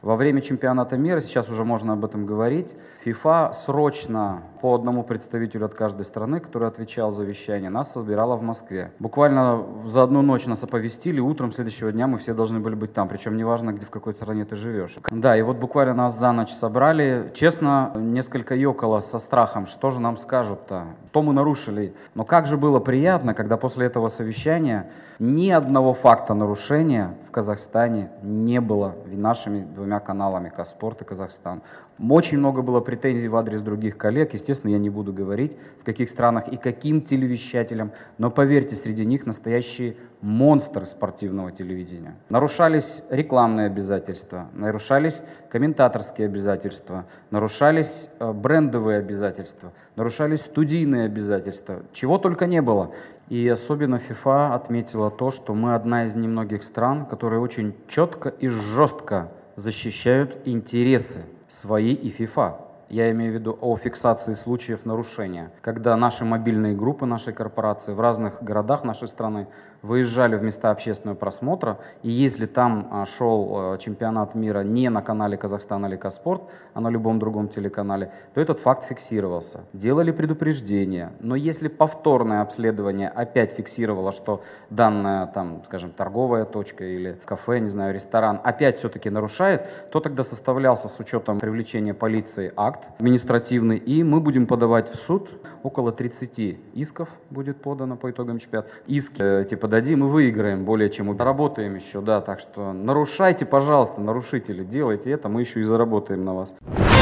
Во время чемпионата мира, сейчас уже можно об этом говорить, ФИФА срочно по одному представителю от каждой страны, который отвечал за вещание, нас собирала в Москве. Буквально за одну ночь нас оповестили, утром следующего дня мы все должны были быть там, причем неважно, где, в какой стране ты живешь. Да, и вот буквально нас за ночь собрали. Честно, несколько ёкало со страхом, что же нам скажут-то, что мы нарушили. Но как же было приятно, когда после этого совещания ни одного факта нарушения в Казахстане не было нашими двумя каналами «Казспорт» и «Казахстан». Очень много было претензий в адрес других коллег. Естественно, я не буду говорить, в каких странах и каким телевещателям, но поверьте, среди них настоящие монстры спортивного телевидения. Нарушались рекламные обязательства, нарушались комментаторские обязательства, нарушались брендовые обязательства, нарушались студийные обязательства, чего только не было. И особенно ФИФА отметила то, что мы одна из немногих стран, которые очень четко и жестко защищают интересы свои и ФИФА. Я имею в виду о фиксации случаев нарушения, когда наши мобильные группы нашей корпорации в разных городах нашей страны выезжали в места общественного просмотра, и если там шел чемпионат мира не на канале «Казахстан» или «Казспорт», а на любом другом телеканале, то этот факт фиксировался. Делали предупреждения, но если повторное обследование опять фиксировало, что данная, там, скажем, торговая точка или кафе, не знаю, ресторан опять все-таки нарушает, то тогда составлялся с учетом привлечения полиции акт административный, и мы будем подавать в суд. Около 30 исков будет подано по итогам чемпионата. Иски эти подадим и выиграем более чем работаем еще, да, так что нарушайте, пожалуйста, нарушители, делайте это, мы еще и заработаем на вас.